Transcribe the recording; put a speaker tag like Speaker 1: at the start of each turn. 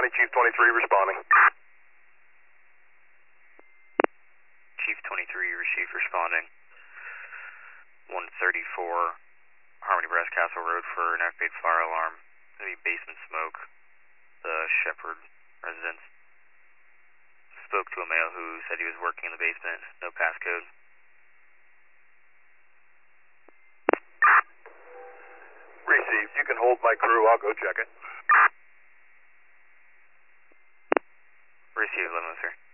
Speaker 1: County, Chief 23 responding.
Speaker 2: Chief 23, received, responding. 134 Harmony Brass Castle Road for an activated fire alarm. Going to be basement smoke. The Shepherd residence. Spoke to a male who said he was working in the basement. No passcode.
Speaker 1: Received. You can hold my crew. I'll go check it.
Speaker 2: Received, Limo, sir.